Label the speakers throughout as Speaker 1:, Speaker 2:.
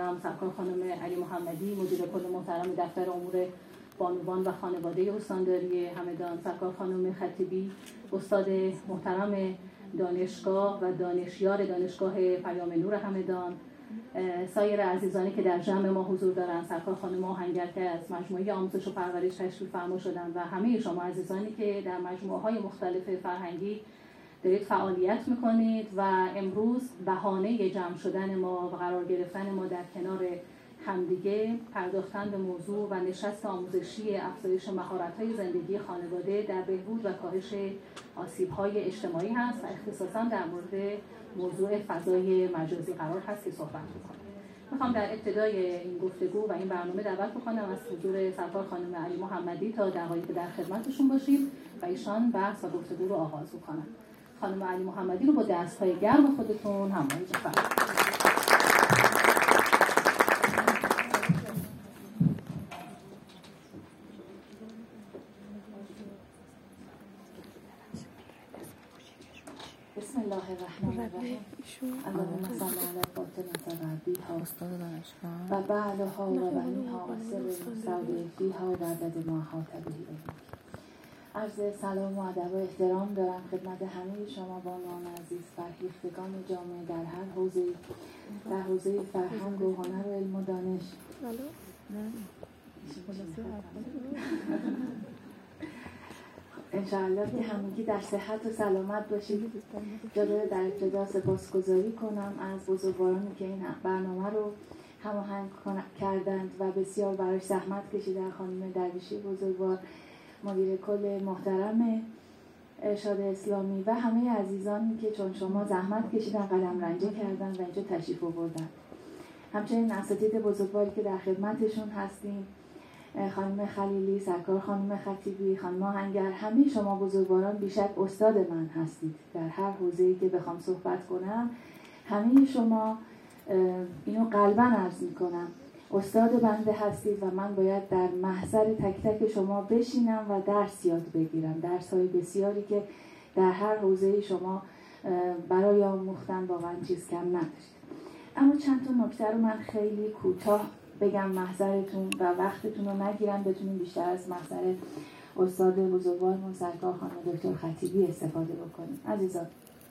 Speaker 1: محترم سرکار خانم علی محمدی، مدیر کل محترم دفتر امور بانوان و خانواده استانداری همدان، سرکار خانم خطیبی، استاد محترم دانشگاه و دانشیار دانشگاه پیام نور همدان، سایر عزیزانی که در جمع ما حضور دارند، سرکار خانم آهنگر که از مجموعه آموزش و پرورش تشریف فرما شدند و همه شما عزیزانی که در مجموعه‌های مختلف فرهنگی دارید فعالیت میکنید و امروز بهانه جمع شدن ما و قرار گرفتن ما در کنار همدیگه پرداختن به موضوع و نشست آموزشی افزایش مهارت‌های زندگی خانواده در بهبود و کاهش آسیب‌های اجتماعی هست و اختصاصاً در مورد موضوع فضای مجازی قرار هست که صحبت می‌کنم. میخوام در ابتدای این گفتگو و این برنامه دعوت بکنم از حضور سرکار خانم علی محمدی تا دقایقی در خدمتشون باشیم و ایشان بحث و گفتگو رو آغاز بکنن. خانم علی محمدی رو با دست‌های گرم خودتون همراهی بفرمایید. بسم الله الرحمن الرحیم. اللهم صل علی فاطمه غربیها و بعلها و بنیها و سر مستودعیها و عدد ما احاط به. عرض سلام و ادب و احترام دارم خدمت همه شما بانوان عزیز، فرهیختگان جامعه در هر حوزه، در حوزه فرهنگ و هنر و علم و دانش. انشاءالله که همگی در صحت و سلامت باشید. جالبه در ابتدا سپاسگزاری کنم از بزرگوارانی که این برنامه رو هماهنگ کردند و بسیار براش زحمت کشیدن. خانم درویشی بزرگوار، مدیر کل محترم ارشاد اسلامی و همه عزیزانی که چون شما زحمت کشیدن، قدم رنجه کردن و اینجا تشریف آوردن. همچنین اساتید بزرگواری که در خدمتشون هستیم، خانم خلیلی، سرکار خانم خطیبی، خانم آهنگر، همه شما بزرگواران بیشک استاد من هستید. در هر حوزه‌ای که بخوام صحبت کنم، همه شما اینو قلباً عرض می‌کنم، استاد بنده هستید و من باید در محضر تک تک شما بشینم و درس یاد بگیرم. درس‌های بسیاری که در هر حوزه‌ای شما برای آموختن واقعاً چیز کم نداشتید. اما چند تا نکته رو من خیلی کوتاه بگم محضرتون و وقتتون رو نگیرم، بتونیم بیشتر از محضر استاد بزرگوارمون سرکار خانم دکتر خطیبی استفاده بکنیم. عزیزان،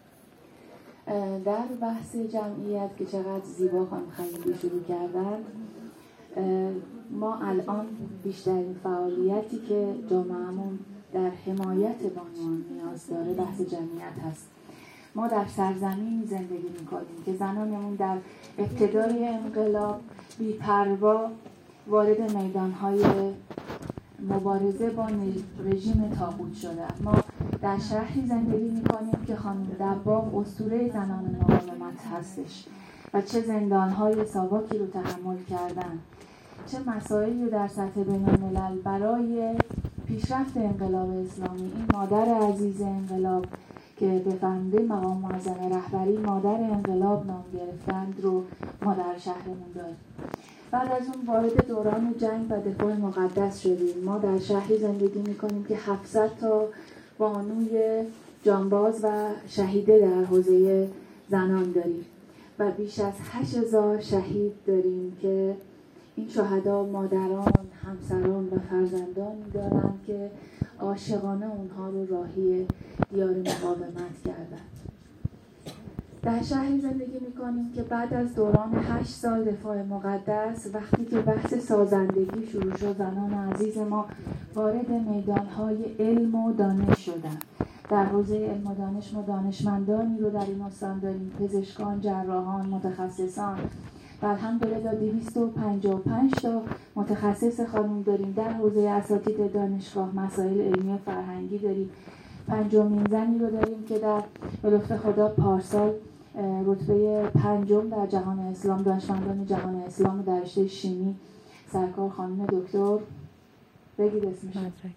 Speaker 1: در بحث جمعیت که چقدر زیبا خانم خلیلی شروع کردن، ما الان بیشترین فعالیتی که جامعهمون در حمایت بانوان نیاز داره بحث جمعیت هست. ما در سرزمینی زندگی میکنیم که زنانمون در ابتدای انقلاب بی‌پروا وارد میدانهای مبارزه با رژیم طاغوت شدند. ما در شهری زندگی میکنیم که خانم دباغ اسطوره زنان مقاومت هستش و چه زندانهای ساواکی رو تحمل کردن، چه مسائلی رو در سطح بین‌الملل برای پیشرفت انقلاب اسلامی این مادر عزیز انقلاب که به فرمانده مقام معظم رهبری مادر انقلاب نام گرفتند رو ما در شهرمون داریم. بعد از اون وارد دوران جنگ و دفاع مقدس شدیم. ما در شهری زندگی میکنیم که 700 تا بانوی جانباز و شهیده در حوزه زنان داریم و بیش از 8000 شهید داریم که این شهدا مادران، همسران و فرزندانی دارند که عاشقانه اونها رو راهی دیار مقاومت کردند. در شهری زندگی میکنیم که بعد از دوران 8 سال دفاع مقدس، وقتی که بحث سازندگی شروع شد، زنان عزیز ما وارد میدانهای علم و دانش شدند. در حوزه علم و دانش ما دانشمندانی رو در این استان داریم، پزشکان، جراحان، متخصصان و الحمدلله 255 تا متخصص خانم داریم. در حوزه اساتید دانشگاه مسائل علمی و فرهنگی داریم. 5مین زنی رو داریم که در به لطف خدا پارسال رتبه 5 در جهان اسلام، دانشمندان جهان اسلام در رشته شیمی، سرکار خانم دکتر بگید اسمش،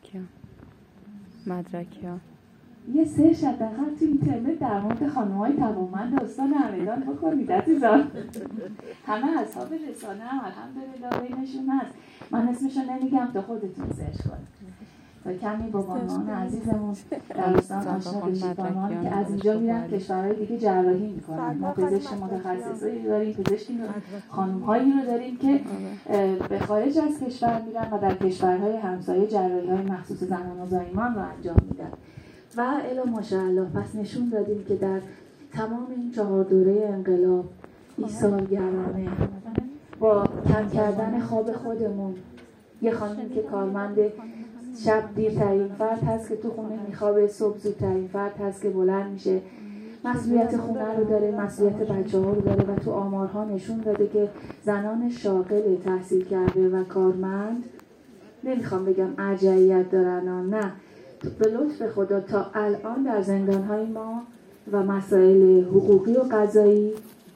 Speaker 1: مدرکیان. یه سرچ حداقل تو اینترنت در مورد خانم‌های توانمند استان همدان بکنید عزیزان. همه اصحاب رسانه هم الحمدلله بینشون هست. من اسمشو نمیگم تا خودتون سرچ کنید. و کمی با بانوان عزیزمون در استان آشنا بشید. بانوان که از اینجا میرن کشورهای دیگه جراحی میکنن. ما پزشک متخصصایی داریم، پزشکی خانم‌هایی رو داریم که به خارج از کشور میرن و در کشورهای همسایه جراحی‌های مخصوص زنان و زایمان رو انجام میدن. و الا ماشاءالله پس نشون دادیم که در تمام این 4 دوره انقلاب ایثارگرانه با کم کردن خواب خودمون، یه خانم که کارمند شب دیرترین فرد هست که تو خونه میخوابه، صبح زودترین فرد هست که بلند میشه، مسئولیت خونه رو داره، مسئولیت بچه‌ها رو داره و تو آمارها نشون داده که زنان شاغل تحصیل کرده و کارمند، نمیخوام بگم ارجحیت دارن، نه، به لطف خدا تا الان در زندانهای ما و مسائل حقوقی و قضایی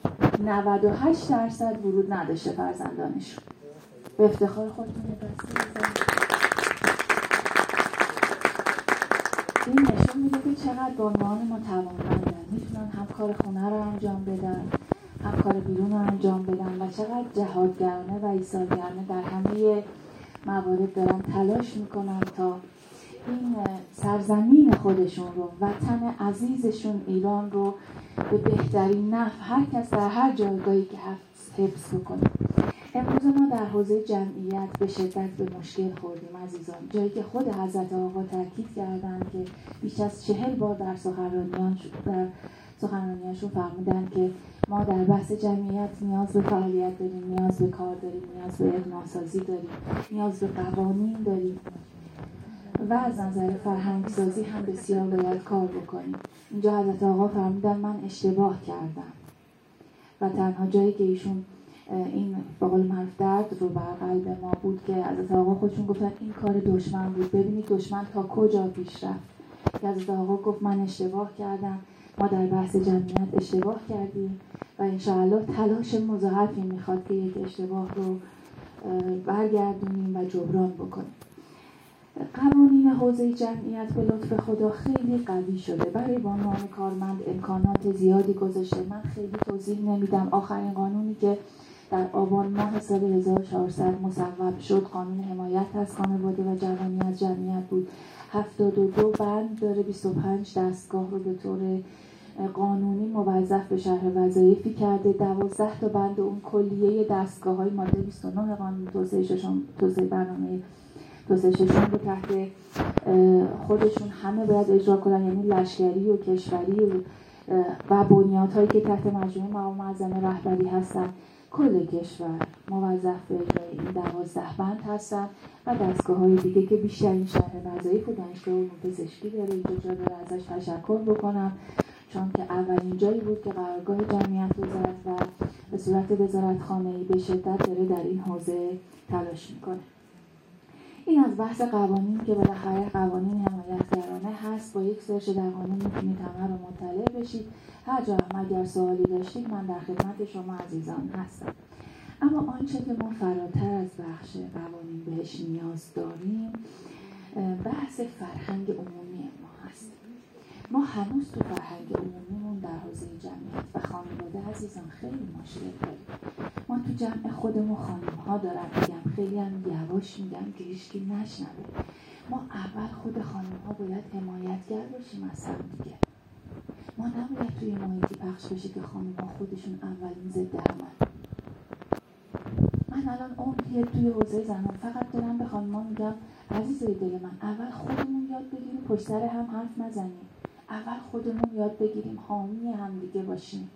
Speaker 1: 98% ورود نداشته فرزندانشون. به افتخار خودتون دست بزنید. این نشون میده که چقدر بانوان متوانمندن، میتونن هم کار خونه رو انجام بدن، هم کار بیرون رو انجام بدن و چقدر جهادگرانه و ایثارگرانه در همه موارد دارن تلاش میکنن تا این سرزمین خودشون رو، وطن عزیزشون ایران رو به بهترین نحو هر کس در هر جایگاهی که هست حفظ بکنه. امروز ما در حوزه جمعیت به شدت به مشکل خوردیم عزیزان، جایی که خود حضرت آقا تاکید کردن که بیش از 40 بار در سخنرانیاشون فرمودن که ما در بحث جمعیت نیاز به فعالیت داریم، نیاز به کار داریم، نیاز به اقناع‌سازی داریم، نیاز به قوانین داریم و از نظر فرهنگ‌سازی هم بسیار باید کار بکنیم. اینجا حضرت آقا فرمودن من اشتباه کردم و تنها جایی که ایشون این به قول معروف درد رو بر قلب ما بود که حضرت آقا خودشون گفتن این کار دشمن بود، ببینید دشمن تا کجا پیش رفت. که حضرت آقا گفت من اشتباه کردم، ما در بحث جمعیت اشتباه کردیم و انشاءالله تلاش مضاعفی میخواد که یک اشتباه رو برگردونیم و جبران بکنیم. قوانین حوزه جمعیت به لطف خدا خیلی قوی شده، برای بانوان کارمند امکانات زیادی گذاشته. من خیلی توضیح نمیدم. آخرین قانونی که در آبان ماه سال 1400 مصوب شد قانون حمایت از خانواده و جوانی از جمعیت بود. 72 بند داره، 25 دستگاه رو به طور قانونی موظف به شرح وظایفی کرده. 12 تا بند اون کلیه دستگاه‌های ماده 29 قانون توسعه برنامه توسعه ششم رو تحت خودشون همه باید اجرا کنن، یعنی لشکری و کشوری و بنیادهایی که تحت مجموعه مقام معظم رهبری هستن، کل کشور موظف به اجرای این 12 بند هستن و دستگاه‌های دیگه که بیشترین شرح وظایف و دانشگاه علوم پزشکی داره. اینجا جا داره ازش تشکر بکنم، چون که اولین جایی بود که قرارگاه جمعیت وزارت و به صورت وزارتخانه‌ای به شدت داره در این حوزه تلاش میکنه. این از بحث قوانین که بالاخره قوانین حمایتگرانه هست. با یک سرچ در قانون میتونید همه رو مطلع بشید. هر جا هم اگر سوالی داشتید من در خدمت شما عزیزان هستم. اما آنچه که ما فراتر از بخش قوانین بهش نیاز داریم بحث فرهنگ عمومی ما هست. ما هنوز تو فرهنگ عمومیمون در حوزه جمعیت و خانواده عزیزان خیلی مشکل داریم. ما تو جمع خودمون خانم‌ها دارم میگم، خیلی هم یواش میگم که هیچکی نشنوه. ما اول خود خانم‌ها باید حمایتگر باشیم از هم دیگه. ما نباید توی محیطی پخش بشه که خانم‌ها خودشون اولین ضد همن. من الان عمریه توی حوزه زنان فقط دارم به خانم‌ها میگم عزیزای دل من، اول خودمون یاد بگیریم پشت سر هم حرف نزنیم. اول خودمون یاد بگیریم حامی هم دیگه باشیم.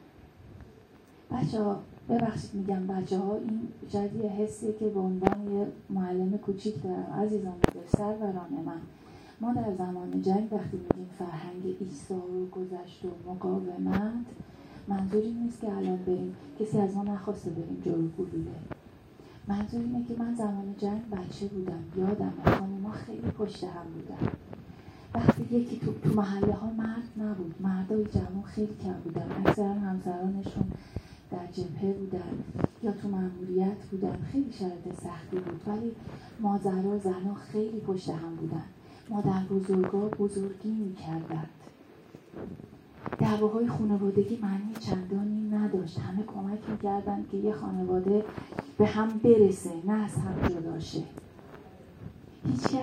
Speaker 1: بچه‌ها ببخشید میگم بچه‌ها، این شاید یه حسیه که به عنوان یه معلم کوچیک دارم. عزیزان سروران من، ما در زمان جنگ وقتی میگیم فرهنگ ایثار و گذشت و مقاومت، منظوری نیست که الان بریم، کسی از ما نخواسته بریم جلو گلوله. منظور اینه که من زمان جنگ بچه بودم، یادم خانم‌ها خیلی پشت هم بودن. وقتی یکی تو محله ها مرد نبود، مردای جوان خیلی کم بودن، اکثرا همسرانشون در جبهه بودن یا تو مأموریت بودن، خیلی شرایط سختی بود، ولی مادرها زنها خیلی پشت هم بودن. مادر بزرگا بزرگی میکردند. دعواهای خانوادگی معنی چندانی نداشت، همه کمک میکردن که یه خانواده به هم برسه، نه از هم جدا شه. هیچ کس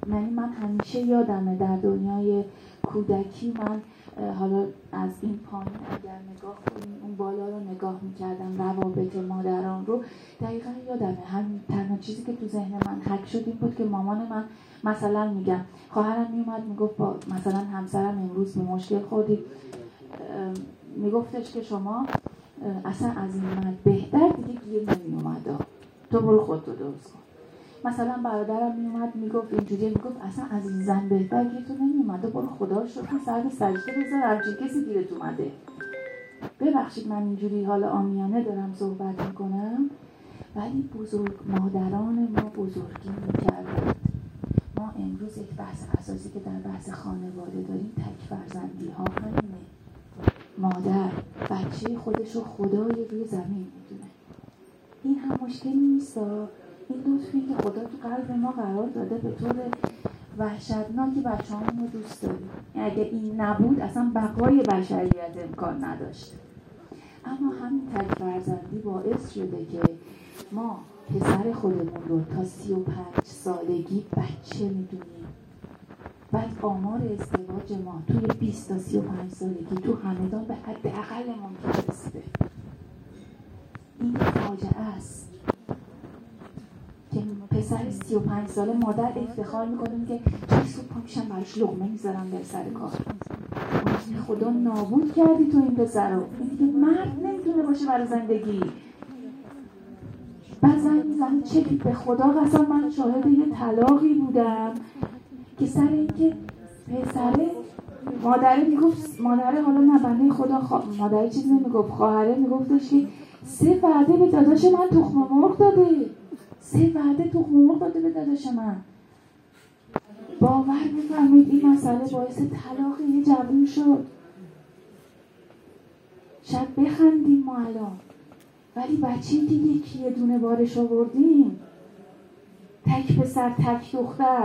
Speaker 1: من همیشه یادمه در دنیای کودکی من حالا از این پایین اگر نگاه کنیم اون بالا رو نگاه میکردم، روابط مادران رو دقیقا یادمه. همین تنها چیزی که تو ذهن من حک شد این بود که مامان من مثلا میگم خواهرم میومد میگفت با مثلا همسرم امروز به مشکل خوردی، میگفتش که شما اصلا از این من بهتر دیگه گیر نمیومد، تو برو خودتو درست کن. مثلا برادرم میومد میگفت اینجوری، میگفت اصلا از این زن بهتر گیر تو نمیومد، برو خدا شکر سر به سجده بذار همچین کسی گیرت اومده. ببخشید من اینجوری حالا عامیانه دارم صحبت میکنم، ولی بزرگ مادران ما بزرگی میکردند. ما امروز یک بحث اساسی که در بحث خانواده داریم تک فرزندی ها همینه. مادر بچه خودش رو خدای روی زمین میدونه. این هم مشکلی نیستا، این لطفی که خدا تو قلب ما قرار داده به طور وحشتناکی بچه‌هامون رو دوست داریم. اگه این نبود اصلا بقای بشریت امکان نداشت. اما همین تک فرزندی باعث شده که ما پسر خودمون رو تا 35 سالگی بچه میدونیم. بعد آمار ازدواج ما توی 20 تا 35 سالگی تو همدان به حداقل ممکن رسیده. این فاجعه است که پسر 35 ساله مادر افتخار میکنه که چه صبح پا میشم براش لقمه میذارم بر سر کار. خدا نابود کردی تو این پسر رو، این دیگه مرد نمیتونه باشه برای زندگی. بعد زنگ میزنه چه به خدا قسم من شاهد یه طلاقی بودم که سر این که پسره مادره میگفت، مادره حالا نه بنده خدا مادره چیزی نمیگفت، خواهره میگفتش که 3 وعده به داداش من تخم مرغ داده، 3 وعده تخم مرغ داده به داداش من. باور بفرمایید این مسئله باعث طلاق یه جوون شد. شاید بخندیم ما الان، ولی بچه‌ای که یه دونه بارش آوردیم، تک پسر تک دختر،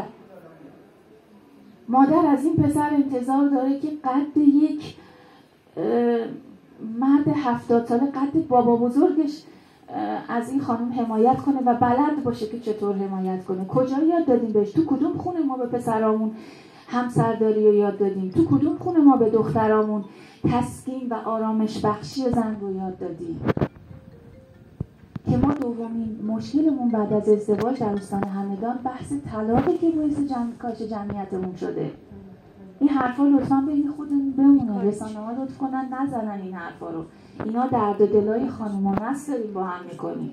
Speaker 1: مادر از این پسر انتظار داره که قد یک مرد 70 ساله، قد بابا بزرگش از این خانم حمایت کنه و بلد باشه که چطور حمایت کنه. کجا یاد دادیم بهش؟ تو کدوم خونه ما به پسرامون همسرداری رو یاد دادیم؟ تو کدوم خونه ما به دخترامون تسکین و آرامش بخشی زن رو یاد دادیم؟ که ما دومین مشکلمون بعد از ازدواج در استان همدان بحث طلاقی که باعث کاهش جمعیتمون شده. این حرفا لطفاً بین خودمون بمونه، رسانه‌ها لطف کنن نزنن این حرفا رو. اینا درد و دلای خانومان است داریم با هم میکنیم.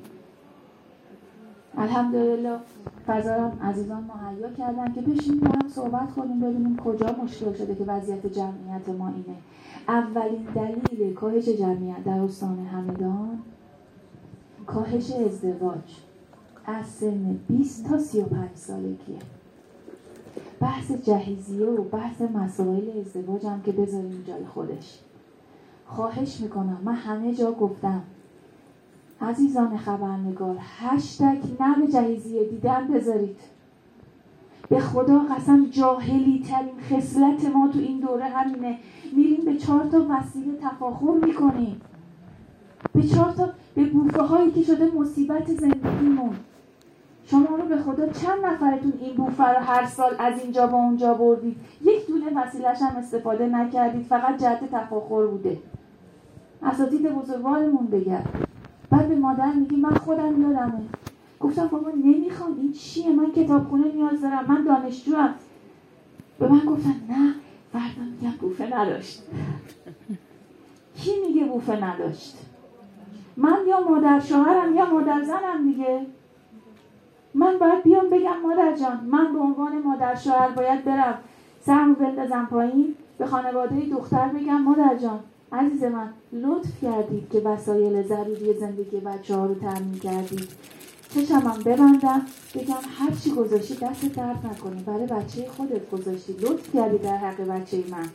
Speaker 1: الحمدلله فضا عزیزان مهیا کردن که بشینیم با هم صحبت کنیم ببینیم کجا مشکل شده که وضعیت جمعیت ما اینه. اولین دلیل کاهش جمعیت در استان همدان کاهش ازدواج از سن 20 تا 35 سالگیه. بحث جهیزیه و بحث مسائل ازدواج هم که بذاریم جای خودش. خواهش میکنم، من همه جا گفتم عزیزان خبرنگار هشتگ نه به جهیزیه دیدن بذارید. به خدا قسم جاهلی ترین خصلت ما تو این دوره همینه. میریم به 4 تا وسیله تفاخر میکنیم، به 4 تا به بوفه هایی که شده مصیبت زندگیمون. شما رو به خدا چند نفرتون این بوفه رو هر سال از اینجا با اونجا بردید، یک دونه وسیله‌اش هم استفاده نکردید، فقط جهت تفاخر بوده؟ اساتید بزرگوارمون بگن. بعد به مادر میگی من خودم یادمه گفتم بابا نمیخوام، این چیه، من کتابخونه نیاز دارم، من دانشجوام. به من گفتن نه فردا میگم بوفه نداشت. کی میگه بوفه نداشت؟ من یا مادر شوهرم یا مادر زنم دیگه. من باید بیام بگم مادر جان، من به عنوان مادر شوهر باید برم سرمو بندازم پایین، به خانواده دختر بگم مادر جان عزیز من لطف کردید که وسایل ضروری زندگی بچه‌ها رو تامین کردید، چشمم ببندم بگم هر چی گذاشتی دست درد نکنه، برای بچه خودت گذاشتی، لطف کردی در حق بچه من.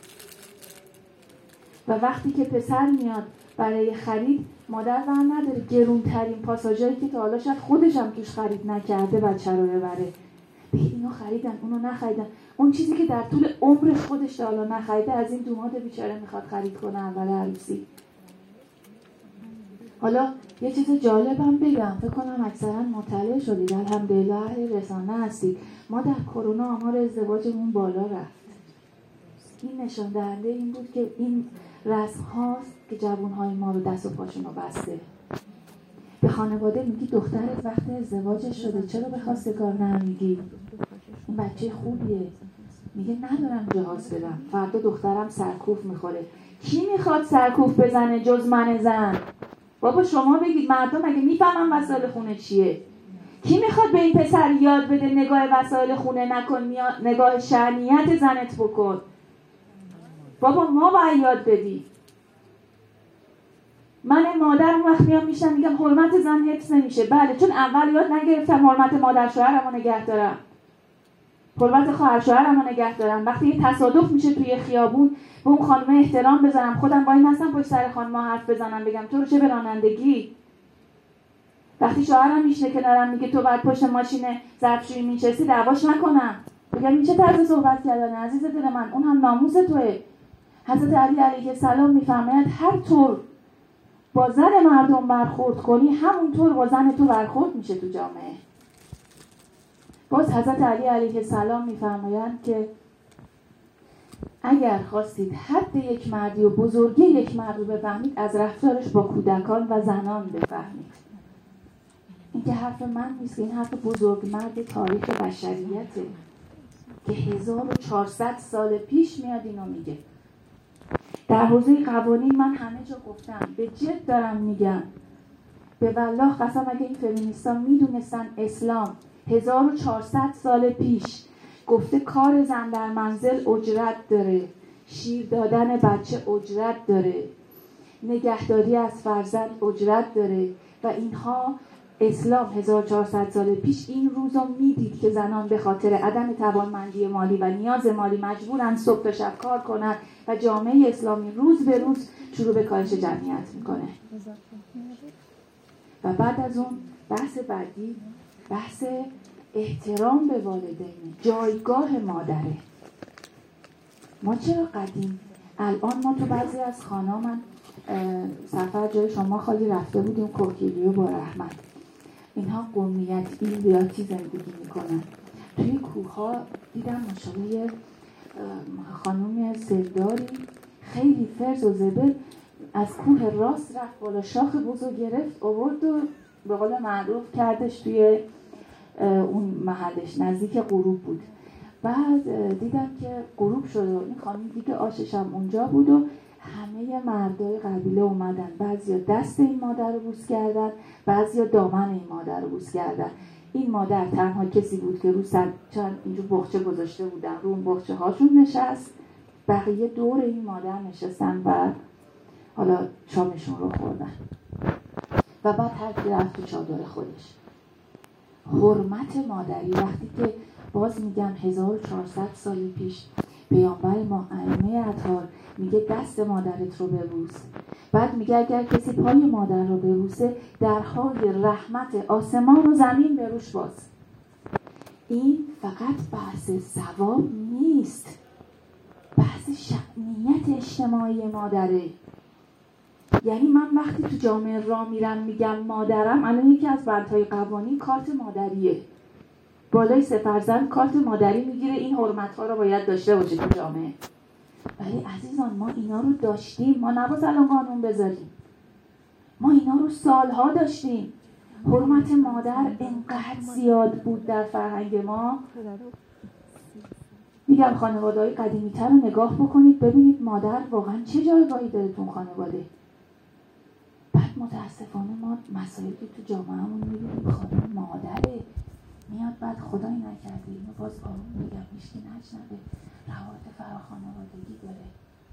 Speaker 1: و وقتی که پسر میاد برای خرید، مادر بر نداره گرونترین پاساژایی که تا حالا شاید خودش هم توش خرید نکرده بچه رو ببره. به اینو خریدن اونو نخریدن، اون چیزی که در طول عمرش خودش تا حالا نخریده از این دوماد بیچاره میخواد خرید کنه اول عروسی. حالا یه چیز جالبم بگم، فکر کنم اکثرا مطلع شدید، الحمدلله اهل رسانه هستید. ما در کرونا آمار ازدواجمون بالا رفت. این نشان دهنده این بود که این رسم هاست که جوانهای ما رو دست و پاشون رو بسته. به خانواده میگی دخترت وقت ازدواجش شده، چرا به خواستگار نمیگی؟ این بچه خوبیه. میگه ندارم جهاز بدم، فردا دخترم سرکوف میخوره. کی میخواد سرکوف بزنه جز من زن؟ بابا شما بگید، مردم مگه میفهمن وسایل خونه چیه؟ کی میخواد به این پسر یاد بده نگاه وسایل خونه نکن، نگاه شرعیت زنت بکن؟ بابا ما باید یاد بدیم. من مادر اون وقت میشم میگم حرمت زن حفظ نمیشه. بله، چون اول یاد نگرفتم حرمت مادر شوهرمو نگه دارم، حرمت خواهر شوهرمو نگه دارم. وقتی یه تصادف میشه توی خیابون به اون خانم احترام بذارم، خودم وای نستم پشت سر خانم حرف بزنم بگم تو رو چه به رانندگی. وقتی شوهرم میشینه کنارم میگه تو بعد پشت ماشین ظرفشویی میشستی، دعواش نکنم، بگم این چه طرز صحبت کردن عزیز دل من، اون هم ناموس توئه. حضرت علی علیه السلام میفرماید هر طور با زن مردم برخورد کنی همونطور با زن تو برخورد میشه تو جامعه. باز حضرت علی علیه السلام میفرمایند که اگر خواستید حد یک مردی و بزرگی یک مرد رو بفهمید، از رفتارش با کودکان و زنان بفهمید. این که حرف من نیست، این حرف بزرگ مرد تاریخ بشریته که 1400 سال پیش میاد اینو میگه. در حوزه قوانین من همه جا گفتم، به جد دارم میگم، به والله قسم اگه این فمینیستا میدونستن اسلام 1400 سال پیش گفته کار زن در منزل اجرت داره، شیر دادن بچه اجرت داره، نگهداری از فرزند اجرت داره و اینها، اسلام 1400 سال پیش این روزو میدید که زنان به خاطر عدم توانمندی مالی و نیاز مالی مجبورن صبح تا شب کار کنن و جامعه اسلامی روز به روز شروع به کاهش جمعیت میکنه. و بعد از اون بحث بعدی بحث احترام به والدین، جایگاه مادره. ما چرا قدیم الان ما تو بعضی از خانه، من سفر جای شما خالی رفته بودیم کوکیلیو با رحمت، اینها قومیت ایلیاتی زندگی میکنن. توی کوها دیدم ماشاءالله خانومی سرداری خیلی فرز و زبل از کوه راست رفت بالا، شاخ بزرگ گرفت آورد و به قول معروف کردش توی اون محلش، نزدیک غروب بود. بعد دیدم که غروب شد و این خانم دیگه آشش هم اونجا بود و همه مردای قبیله اومدن، بعضیا دست این مادر رو بوس کردن، بعضیا دامن این مادر رو بوس کردن. این مادر تنها کسی بود که رو سر چند اینجور بخچه گذاشته بودن، رو اون بخچه هاشون نشست، بقیه دور این مادر نشستن و حالا شامشون رو خوردن و بعد هر کی رفت تو چادر خودش. حرمت مادری، وقتی که باز میگم 1400 سال پیش پیامبر ما ائمه اطهار میگه دست مادرت رو ببوس، بعد میگه اگر کسی پای مادر رو ببوسه درهای رحمت آسمان و زمین به روش باز. این فقط بحث ثواب نیست، بحث شأنیت اجتماعی مادره. یعنی من وقتی تو جامعه راه میرم میگم مادرم، الان یکی از بندهای قوانین کارت مادریه، بالای 3 فرزند کارت مادری میگیره. این حرمت‌ها رو باید داشته باشه تو جامعه. ولی عزیزان ما اینا رو داشتیم، ما نباید الان قانون بذاریم، ما اینا رو سالها داشتیم. حرمت مادر انقدر زیاد بود در فرهنگ ما. میگم خانواده‌های قدیمی‌تر رو نگاه بکنید ببینید مادر واقعا چه جایگاهی داره تو خانواده. بعد متاسفانه ما مسائلی تو جامعهمون می‌بینیم خانم مادره میاد بعد خدایی نکرده اینو باز آروم میگم هیچکی نشنوه، روابط فراخانوادگی داره.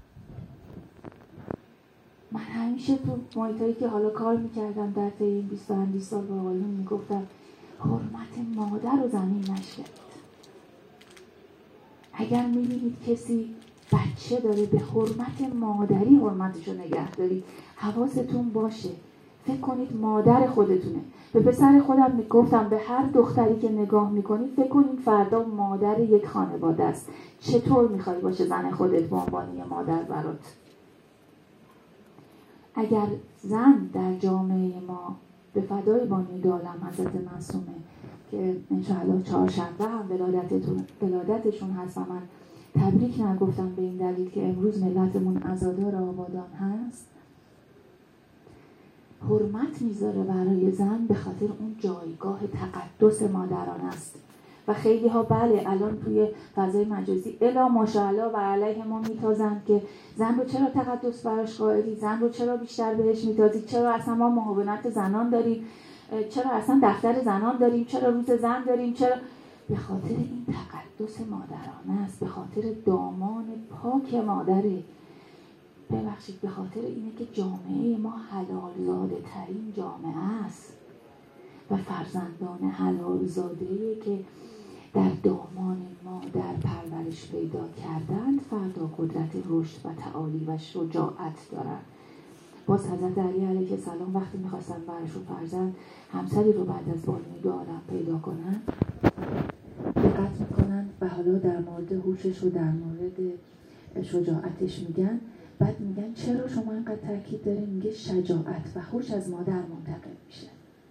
Speaker 1: من همیشه تو محیطایی که حالا کار میکردم در طی این 20 سال با آقایون میگفتم حرمت مادر رو زمین نشکنید. اگر میبینید کسی بچه داره به حرمت مادری حرمتشو نگه دارید، حواستون باشه، فکر کنید مادر خودتونه. به پسر خودم میگفتم به هر دختری که نگاه میکنید فکر کنید فردا مادر یک خانواده است، چطور میخوای باشه زن خودت به عنوان یه مادر برات؟ اگر زن در جامعه ما به فدای بانوی عالم حضرت معصومه که انشاءالله چهارشنبه هم ولادتشون هست و من تبریک نگفتم به این دلیل که امروز ملتمون عزادار آبادان هست، حرمت میذاره برای زن به خاطر اون جایگاه تقدس مادران است. و خیلی ها بله الان توی فضای مجازی الا ماشاءالله و علیه ما میتازن که زن رو چرا تقدس براش قائلی، زن رو چرا بیشتر بهش میتازی، چرا اصلا ما معاونت زنان داریم، چرا اصلا دفتر زنان داریم، چرا روز زن داریم، چرا؟ به خاطر این تقدس مادرانه است، به خاطر دامان پاک مادره. ببخشید به خاطر اینه که جامعه ما حلال زاده ترین جامعه است و فرزندان حلال زاده‌ای که در دامان مادر پرورش پیدا کردند فردا قدرت رشد و تعالی و شجاعت دارند. باز حضرت علی علیه السلام وقتی میخواستن براشون فرزند همسری رو بعد از بانوی عالم پیدا کنن دقت میکنن و حالا در مورد هوشش و در مورد شجاعتش میگن. بعد میگن چرا شما اینقدر تاکید دارین؟ میگه شجاعت و هوش از مادر منتقل میشه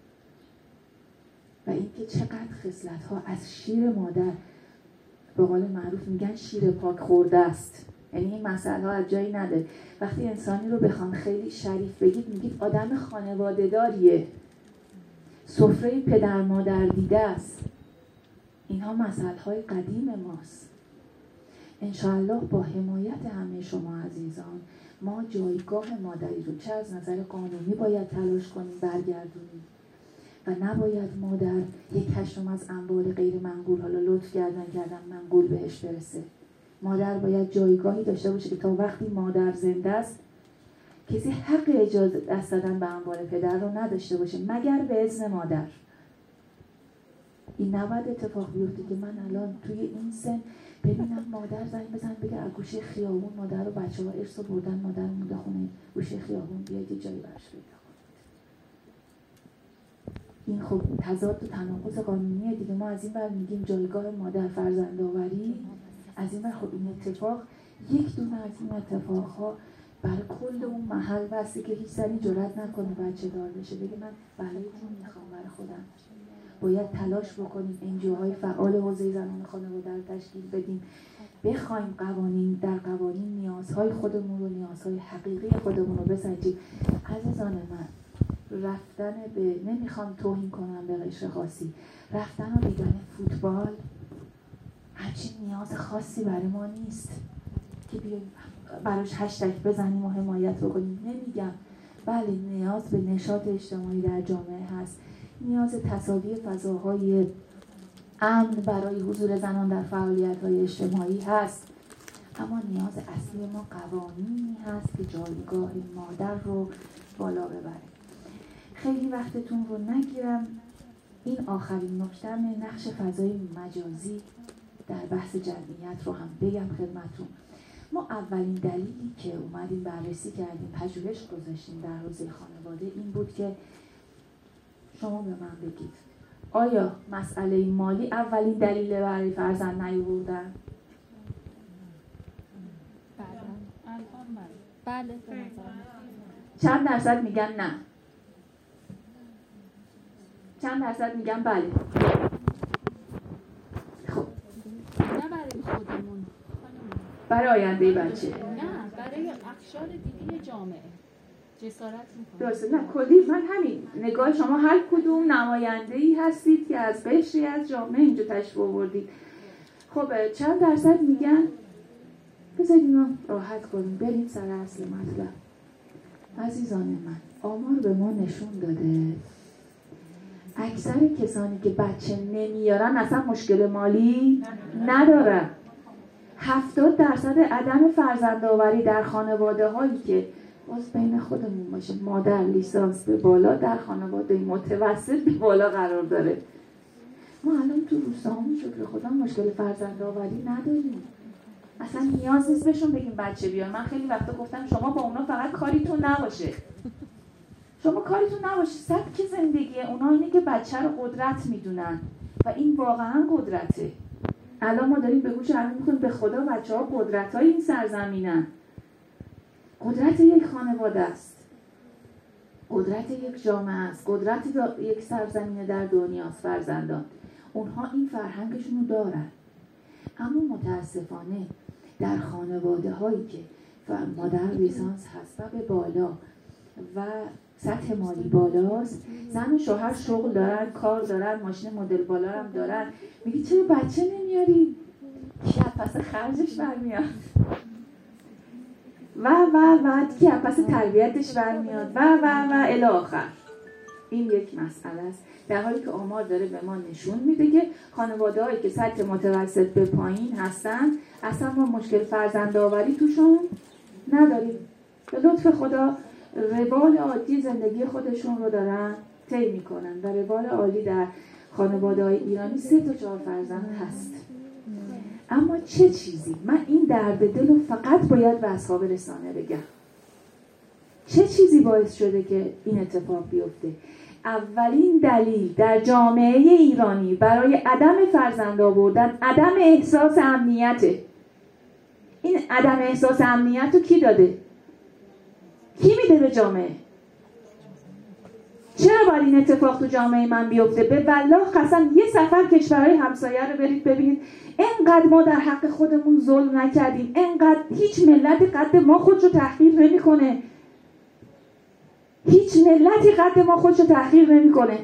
Speaker 1: و اینکه چقدر خصلت‌ها از شیر مادر، به قول معروف میگن شیر پاک خورده است. یعنی این مسئله ها از جایی نداره. وقتی انسانی رو بخوام خیلی شریف بگید میگید آدم خانواده داریه، سفره پدر مادر دیده است. اینها مسئله های قدیم ماست. انشاءالله با حمایت همه شما عزیزان ما جایگاه مادری رو چه از نظر قانونی باید تلاش کنیم برگردونیم و نباید مادر 1/8 از اموال غیر منقول، حالا لطف کردن منقول بهش برسه. مادر باید جایگاهی داشته باشه که تا وقتی مادر زنده است کسی حق اجازه دست دادن به اموال پدر رو نداشته باشه مگر به اذن مادر. این نباید اتفاق بیفته که من الان توی این سن ببینم مادر زنگ بزن بگه از گوشه خیابون مادر رو بچه‌ها ارث بردن، مادر مونده خونه گوشه خیابون، بیاید یه جایی براش پیدا کنید. این خب تضاد و تناقض قانونیه دیگه. ما از این ور میگیم جایگاه مادر فرزندآوری، از این ور خب این اتفاق یک دونه از این اتفاقها برای کل اون محل بسته که هیچ زنی جرئت نکنه بچه دار بشه بگه من برای اون میخوام برای خودم. باید تلاش بکنیم انجیوهای فعال حوزه زنان خانواده رو تشکیل بدیم، بخوایم در قوانین نیازهای خودمون رو، نیازهای حقیقی خودمون رو بسنجیم. عزیزان من رفتن به، نمیخوام توهین کنم به قشر خاصی، رفتن و دیدن فوتبال همچین نیاز خاصی برای ما نیست که بیاییم براش هشتگ بزنیم و حمایت بکنیم. نمیگم بله نیاز به نشاط اجتماعی در جامعه هست، نیاز تساوی فضاهای امن برای حضور زنان در فعالیت‌های اجتماعی هست، اما نیاز اصلی ما قوانینی هست که جایگاه مادر رو بالا ببره. خیلی وقتتون رو نگیرم. این آخرین نکته نقش فضای مجازی در بحث جمعیت رو هم بگم خدمتتون. ما اولین دلیلی که اومدیم بررسی کردیم، پژوهش گذاشتیم در حوزه خانواده این بود که شما به من بگید آیا مسئله مالی اولین دلیل برای فرزند نیاوردن؟
Speaker 2: بله.
Speaker 1: چند درصد میگن نه؟ چند درصد میگن بله؟ خب
Speaker 2: نه برای خودمون،
Speaker 1: برای آینده بچه،
Speaker 2: نه برای اقشار دیگه جامعه جسارت میکنه.
Speaker 1: درسته. نه کلی من همین نگاه شما هر کدوم نماینده‌ای هستید که از قشری از جامعه اینجا تشریف آوردید. خب چند درصد میگن؟ بذارید اینو راحت کنیم بریم سر اصل مطلب. عزیزان من آمار به ما نشون داده اکثر کسانی که بچه نمیارن اصلا مشکل مالی ندارن. 70% عدم فرزندآوری در خانواده هایی که باز بین خودمون باشه مادر لیسانس به بالا در خانواده متوسط به بالا قرار داره. ما الان تو روستاهامون شکر خدا مشکل فرزندآوری نداریم، اصلا نیاز نیست بهشون بگیم بچه بیار. من خیلی وقتا گفتم شما با اونا فقط کاریتون نباشه، شما کاریتون نباشه، سبک زندگی اونا اینه که بچه رو قدرت میدونن و این واقعا قدرته. الان ما داریم به گوش همه میکنیم به خدا بچه ها قدرت های این سرزمینن، قدرت یک خانواده است. قدرت یک جامعه است، قدرت یک سرزمین در دنیاست فرزندان. اونها این فرهنگشون رو دارن. اما متاسفانه در خانواده هایی که مادر لیسانس هست و به بالا و سطح مالی بالاست، زن و شوهر شغل دارن، کار دارن، ماشین مدل بالا هم دارن، میگی چرا بچه نمیاری؟ کی پس خرجش برمیاد و کی پس تربیتش برمیاد و الی آخر. این یک مسئله است، در حالی که آمار داره به ما نشون میده که خانواده‌هایی که سطح متوسط به پایین هستن اصلا ما مشکل فرزندآوری توشون نداریم. به لطف خدا روال عادی زندگی خودشون رو دارن طی میکنن و روال عالی در خانواده‌های ایرانی 3 تا 4 فرزند هست. اما چه چیزی؟ من این درد دل رو فقط باید به اصحاب رسانه بگم. چه چیزی باعث شده که این اتفاق بیفته؟ اولین دلیل در جامعه ایرانی برای عدم فرزند آوردن عدم احساس امنیته. این عدم احساس امنیت رو کی داده؟ کی میده به جامعه؟ چرا باید این اتفاق تو جامعه من بیفته؟ به والله قسم یه سفر کشورهای همسایه رو برید ببینید، انقدر ما در حق خودمون ظلم نکردیم، انقدر هیچ ملت قد ما خودش رو تحقیر نمیکنه. هیچ ملتی قد ما خودش رو تحقیر نمیکنه.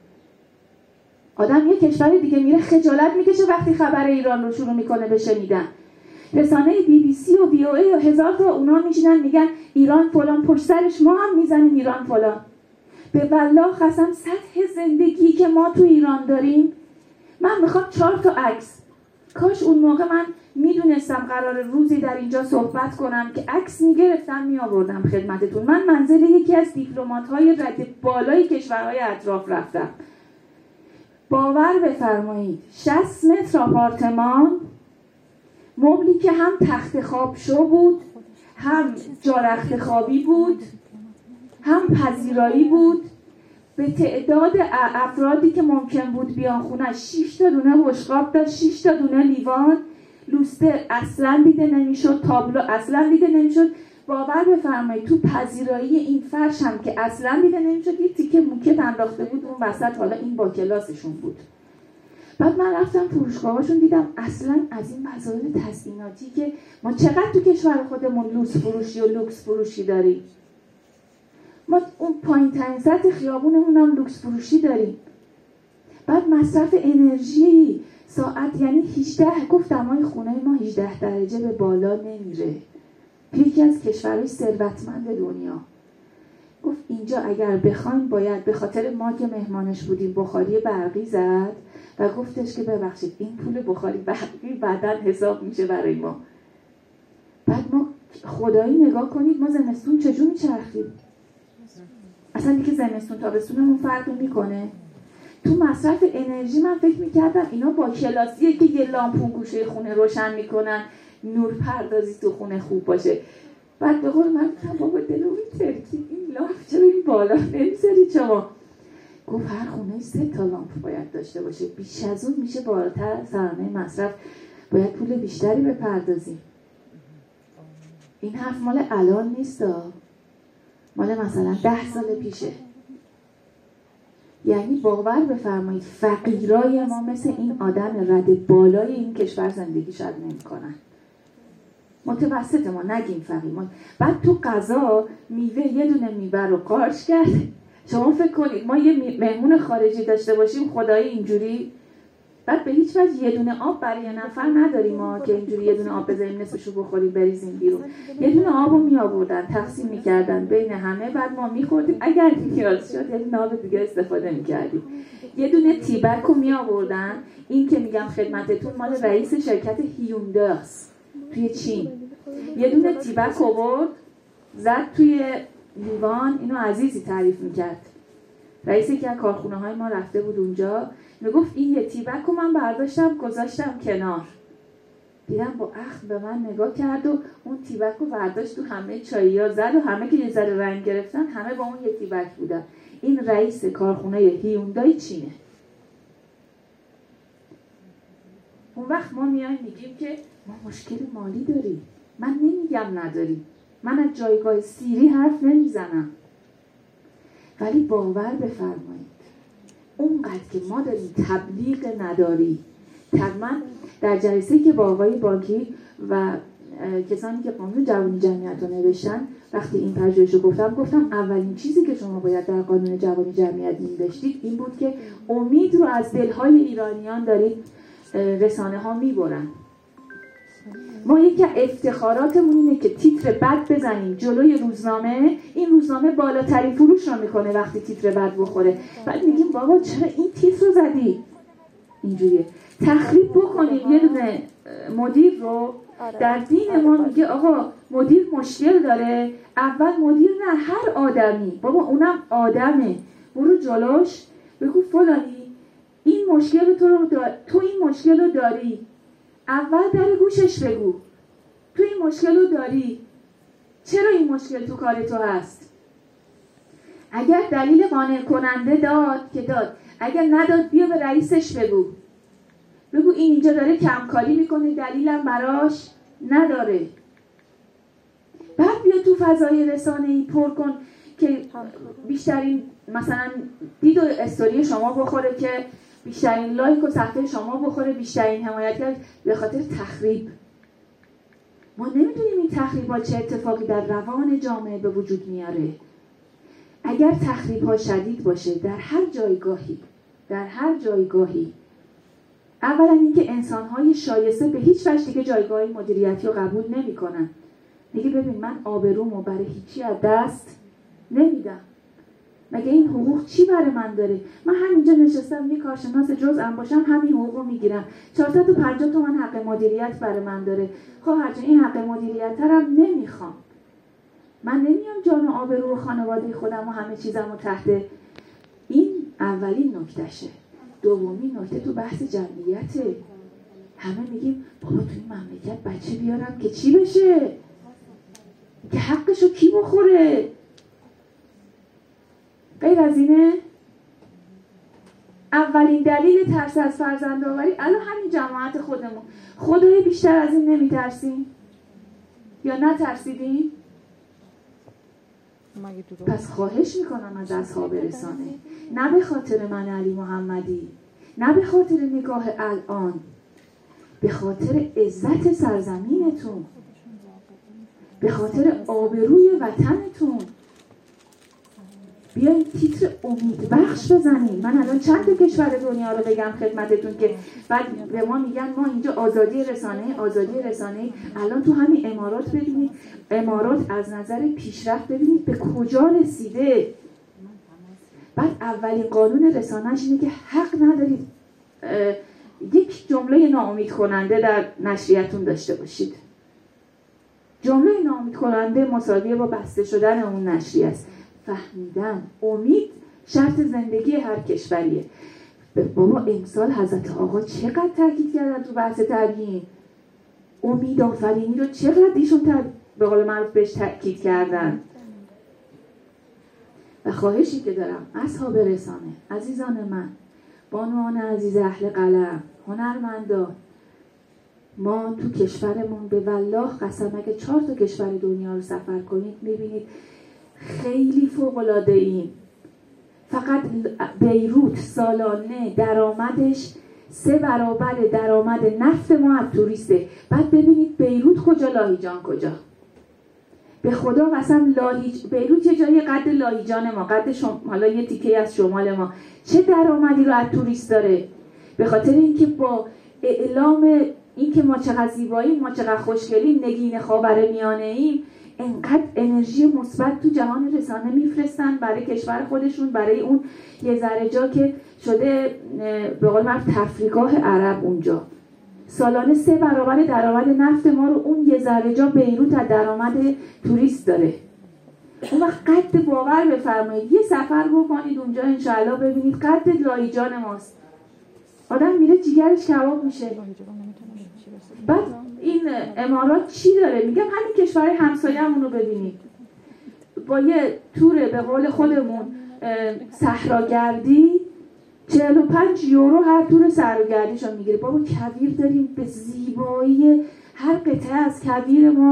Speaker 1: آدم یه کشور دیگه میره خجالت میکشه وقتی خبر ایران رو شروع میکنه به شنیدن. رسانه BBC و VOA و 1000 تا اونا میشینن میگن ایران فلان، پشت سرش ما هم میزنیم ایران فلان. به والله قسم سطح زندگی که ما تو ایران داریم، من میخوام 4 تا عکس، کاش اون موقع من میدونستم قرار روزی در اینجا صحبت کنم که عکس میگرفتم میآوردم خدمتتون. من منزل یکی از دیپلمات‌های رد بالای کشورهای اطراف رفتم. باور بفرمایید 60 متر آپارتمان، مبلی که هم تخت خواب شو بود، هم جا رخت خوابی بود، هم پذیرایی بود. به تعداد افرادی که ممکن بود بیان خونه 6 تا دونه بشقاب داشت، 6 تا دونه لیوان، لوستر اصلا دیده نمیشد، تابلو اصلا دیده نمیشد. باور بفرمایید تو پذیرایی این فرش هم که اصلا دیده نمیشد، یه تیکه موکت انداخته بود اون وسط، حالا این با کلاسشون بود. بعد من رفتم فروشگاهاشون دیدم اصلا از این وسایل تزییناتی که ما چقدر تو کشور خودمون لوکس فروشی و لوکس فروشی داریم. ما اون پایین ترین سطح خیابونمون هم لوکس فروشی داریم. بعد مصرف انرژی ساعت یعنی 18، گفتم های خونه ما 18 درجه به بالا نمیره. یکی از کشورهای ثروتمند دنیا گفت اینجا اگر بخوایم باید، به خاطر ما که مهمانش بودیم بخاری برقی زد و گفتش که ببخشید این پول بخاری برقی بعداً حساب میشه برای ما. بعد ما خدایی نگاه کنید ما زمستون چجور میچرخیم؟ اصلا دیگه زمستون تابستونمون فرق میکنه. تو مصرف انرژی من فکر میکردم اینا با کلاسیه که یه لامپون گوشه خونه روشن میکنن، نور پردازی تو خونه خوب باشه. بعد به قول من گفتم بابا دلو میترکی این لامپ چرا این بالا نمیذاری شما؟ گفت هر خونه 3 تا لامپ باید داشته باشه، بیش از اون میشه بالاتر سرانه مصرف، باید پول بیشتری بپردازیم. این حرف مال الان نیست، مال مثلا 10 سال پیشه. یعنی باور بفرمایید فقیرای ما مثل این آدم رد بالای این کشور زندگی شاید نمی کنن. متوسط ما نگیم فقیر ما. بعد تو غذا میوه یه دونه میوه رو قارچ کرد. شما فکر کنید ما یه مهمون خارجی داشته باشیم خدای اینجوری، بعد به هیچ وجه یه دونه آب برای یه نفر نداریم ما که اینجوری یه دونه آب بذاریم نصفشو بخوریم بریزیم بیرون. یه دونه آبو می آوردن تقسیم می‌کردن بین همه، بعد ما می‌خوردیم، اگر نیاز شد یه دونه آب دیگه استفاده می‌کردیم. یه دونه تیبکو می آوردن، این که میگم خدمتتون مال رئیس شرکت هیونداست توی چین. یه دونه تیبک آورد زد توی لیوان، اینو عزیزی تعریف می‌کرد. رئیس یکی از کارخونه‌های ما رفته بود اونجا، میگفت این یه تیبک رو من برداشتم گذاشتم کنار. دیدم با اخم به من نگاه کرد و اون تیبک رو برداشت تو همه چایی‌ها زد و همه که یه ذره رنگ گرفتن همه با اون یه تیبک بودن. این رئیس کارخونه هیوندای چینه. اون وقت ما میایم میگیم که ما مشکل مالی داریم. من نمیگم نداریم، من از جایگاه سیری حرف نمیزنم. ولی باور بفرمایید اونقدر که ما داریم تبلیغ نداری. من در جلسه که با آقای بانکی و کسانی که قانون جوانی جمعیت رو نوشتن وقتی این پژوهش رو گفتم اولین چیزی که شما باید در قانون جوانی جمعیت می‌نوشتید این بود که امید رو از دل‌های ایرانیان دارید رسانه ها میبرن. ما یکی افتخاراتمون اینه که تیتر بد بزنیم جلوی روزنامه، این روزنامه بالاترین فروش رو میکنه وقتی تیتر بد بخوره. بعد میگیم بابا چرا این تیتر رو زدی؟ اینجوریه. تخریب بکنیم یه دونه مدیر رو. در دین ما میگه آقا مدیر مشکل داره، اول مدیر نه هر آدمی، بابا اونم آدمه، برو جلوش بگو فلانی این مشکل تو این مشکل رو داری، اول در گوشش بگو تو این مشکل رو داری، چرا این مشکل تو کار تو هست. اگر دلیل قانع کننده داد که داد، اگر نداد بیا به رئیسش بگو این اینجا داره کمکاری میکنه دلیلم براش نداره. بعد بیا تو فضای رسانه‌ای پر کن که بیشترین مثلا دید و استوری شما بخوره، که بیشترین لایک و صفحه شما بخوره، بیشترین حمایت به خاطر تخریب. ما نمیدونیم این تخریبات چه اتفاقی در روان جامعه به وجود میاره. اگر تخریب‌ها شدید باشه در هر جایگاهی اولا اینکه انسان‌های شایسته به هیچ وجه دیگه جایگاه مدیریتی رو قبول نمی‌کنن. میگه ببین من آبرومو برای هیچی از دست نمیدم. مگه این حقوق چی برای من داره؟ من همینجا نشستم یه کارشناس جزءم باشم همین حقوق رو میگیرم. 450 تومان حق مدیریت برای من داره. خب هرچند این حق مدیریت هم نمیخوام. من نمیام جان و آبرو و خانواده خودم و همه چیزم رو تحت. این اولین نکتهشه. دومین نکته تو بحث جمعیته. همه میگیم بابا تو این مملکت بچه بیارم که چی بشه؟ که حقشو کی بخوره؟ غیر از اینه؟ اولین دلیل ترس از فرزند آوری الان همین جماعت خودمون. خدای بیشتر از این نمیترسیم؟ یا نترسیدیم؟ پس خواهش میکنم از اصحاب رسانه، نه به خاطر من علی محمدی، نه به خاطر نگاه الان، به خاطر عزت سرزمینتون، به خاطر آبروی وطنتون بیاین تیتر امیدبخش بزنین. من الان چند تا کشور دنیا رو بگم خدمتتون که بعد به ما میگن ما اینجا آزادی رسانه. الان تو همین امارات ببینید، امارات از نظر پیشرفت ببینید به کجا رسیده. بعد اولین قانون رسانه‌اش اینه که حق ندارید یک جمله ناامید کننده در نشریتون داشته باشید. جمله ناامید کننده مساویه با بسته شدن اون نشریه است. فهمیدم امید شرط زندگی هر کشوریه. بابا امسال حضرت آقا چقدر تاکید کردن تو بحث تبیین، امید آفرینی رو چقدر ایشون به قول معروف بهش تاکید کردن. و خواهشی که دارم اصحاب رسانه، عزیزان من، بانوان عزیز اهل قلم، هنرمندان، ما تو کشورمون به والله قسم اگه 4 تا کشور دنیا رو سفر کنید میبینید خیلی فوق‌العاده ایم. فقط بیروت سالانه درآمدش 3 برابر درآمد نفت ما از توریسته. بعد ببینید بیروت کجا، لاهیجان کجا. به خدا قسم بیروت یه جایی قد لاهیجان ما، قد حالا یه تیکه از شمال ما، چه درآمدی رو از توریست داره؟ به خاطر اینکه با اعلام اینکه ما چقدر زیباییم، ما چقدر خوشگلیم، نگین خاورمیانه ایم، انقدر انرژی مثبت تو جهان رسانه میفرستن برای کشور خودشون، برای اون یه ذره جا که شده به قول معروف تفریحگاه عرب اونجا. سالانه 3 برابر درآمد نفت ما رو اون یه ذره جا بیروت از درآمد توریست داره. اون وقت قد باور بفرمایید یه سفر بکنید اونجا انشاءالله ببینید قد لاهیجان ماست. آدم میره جیگرش کباب میشه. بعد این امارات چی داره؟ میگم همین کشور همسایه‌مون رو ببینید، با یه تور به قول خودمون صحراگردی 45 یورو هر تور صحراگردیشو میگیره. بابا کویر داریم به زیبایی، هر قطعه از کویر ما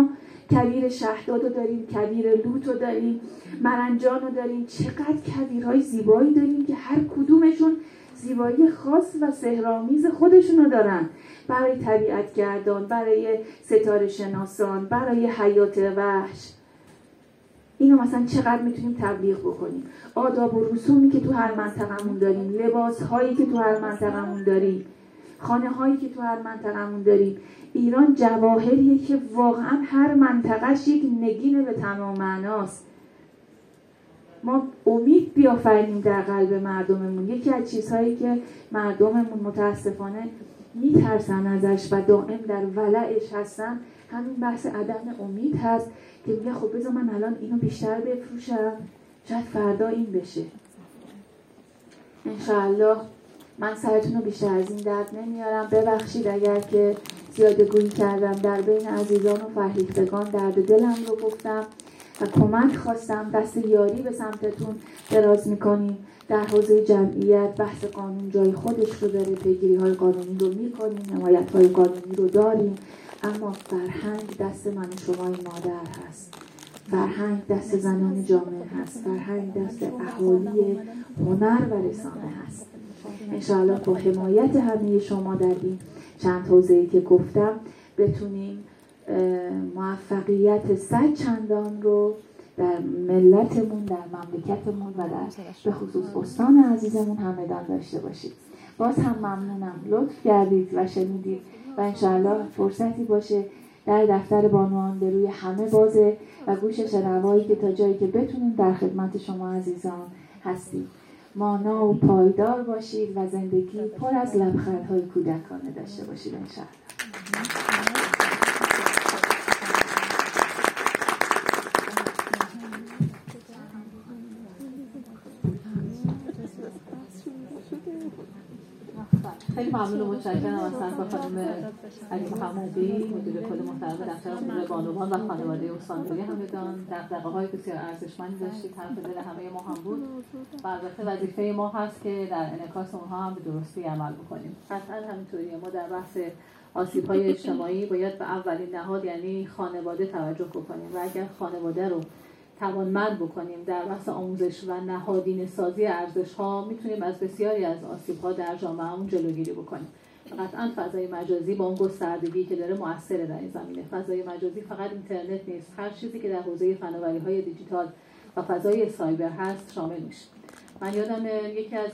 Speaker 1: کویر شهداد رو داریم، کویر لوط رو داریم، مرنجان رو داریم. چقدر کویرهای زیبایی داریم که هر کدومشون زیبایی خاص و سحرآمیز خودشونو دارن، برای طبیعت گردان، برای ستاره شناسان، برای حیات وحش. اینو مثلا چقدر میتونیم تبلیغ بکنیم. آداب و رسومی که تو هر منطقه‌مون داریم، لباس‌هایی که تو هر منطقه‌مون داریم، خانه‌هایی که تو هر منطقه‌مون داریم. ایران جواهریه که واقعا هر منطقه‌اش یک نگین به تمام معناست. ما امید بیافرینیم در قلب مردممون. یکی از چیزهایی که مردممون متاسفانه میترسن ازش و دائم در ولعش هستن، همین بحث عدم امید هست که میگه خب بذار من الان اینو بیشتر بفروشم، شاید فردا این بشه. انشاءالله من سرتون رو بیشتر از این درد نمیارم. ببخشید اگر که زیاده گویی کردم. در بین عزیزان و فرهیختگان درد دلم رو گفتم و کمک خواستم. دست یاری به سمتتون دراز میکنیم. در حوزه جمعیت بحث قانون جای خودش رو داره، پیگیری‌های قانونی رو میکنیم، حمایت‌های قانونی رو داریم، اما فرهنگ دست من و شمای مادر هست، فرهنگ دست زنان جامعه هست، فرهنگ دست اهالی هنر و رسانه هست. انشاءالله با حمایت همه شما در این چند حوزه‌ای که گفتم بتونیم موفقیت صد چندان رو در ملتمون، در مملکتمون و در به خصوص استان عزیزمون همدان داشته باشید. باز هم ممنونم لطف کردید و شنیدید و انشاءالله فرصتی باشه در دفتر بانوان به روی همه بازه و گوش شنوایی که تا جایی که بتونیم در خدمت شما عزیزان هستید. مانا و پایدار باشید و زندگی پر از لبخندهای کودکانه داشته باشید انشاءالله.
Speaker 3: خیلی ممنون و متشکرم از خانم علی محمدی، مدیر کل محترم دفتر امور بانوان و خانواده استانداری همدان. دغدغه‌های بسیار ارزشمندی داشتید، حرف دل همه ما هم بود و البته وظیفه ما هست که در انعکاس اونها هم به درستی عمل بکنیم. قطعا همینطوریه. ما در بحث آسیب‌های اجتماعی باید به اولین نهاد یعنی خانواده توجه بکنیم و اگر خانواده رو توانمند بکنیم در بحث آموزش و نهادینه سازی ارزش‌ها، میتونیم از بسیاری از آسیب‌ها در جامعهمون جلوگیری بکنیم. قطعاً فضای مجازی با اون گستردگی که داره موثره در این زمینه. فضای مجازی فقط اینترنت نیست، هر چیزی که در حوزه فناوری‌های دیجیتال و فضای سایبر هست شامل میشه. من یادم یکی از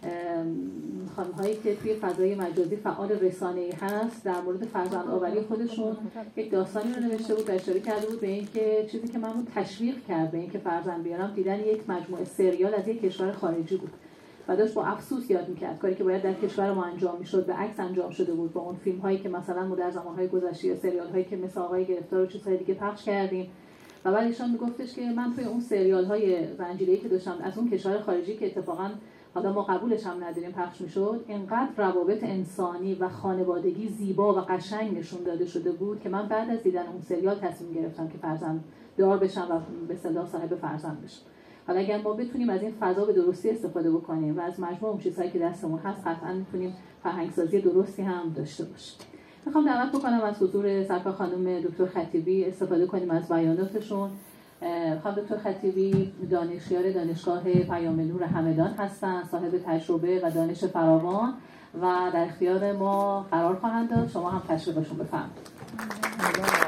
Speaker 3: خانم‌هایی که توی فضای مجازی فعال رسانه‌ای هست در مورد فرزندآوری خودشون یک داستانی رو نوشته بود و اشاره کرده بود به اینکه چیزی که منو تشویق کرد به اینکه فرزند بیارم دیدن یک مجموعه سریال از یک کشور خارجی بود و داشت با افسوس یاد می‌کرد کاری که باید در کشور ما انجام می‌شد به عکس انجام شده بود با اون فیلم‌هایی که مثلا ما در زمان‌های گذشته یا سریال‌هایی که مثل آقای گرفتار و چیزهای دیگه پخش کردیم. و بعد ایشون میگفتش که من توی اون سریال‌های زنجیره‌ای که داشتم از اون کشور خارجی که اتفاقاً حالا ما قبولش هم نداریم پخش میشد، اینقدر روابط انسانی و خانوادگی زیبا و قشنگ نشون داده شده بود که من بعد از دیدن اون سریال تصمیم گرفتم که فرزند دار بشم و به اصطلاح صاحب فرزند بشم. حالا اگر ما بتونیم از این فضا به درستی استفاده بکنیم و از مجموع اون چیزهایی که دستمون هست، قطعاً میتونیم فرهنگسازی درستی هم داشته باشیم. میخوام دعوت بکنم از حضور سرکار خانم دکتر خطیبی استفاده کنیم از بیاناتشون. خانم دکتر خطیبی دانشیار دانشگاه پیام نور همدان هستند، صاحب تجربه و دانش فراوان و در اختیار ما قرار خواهند داشت. شما هم تشریفشون بفرمایید.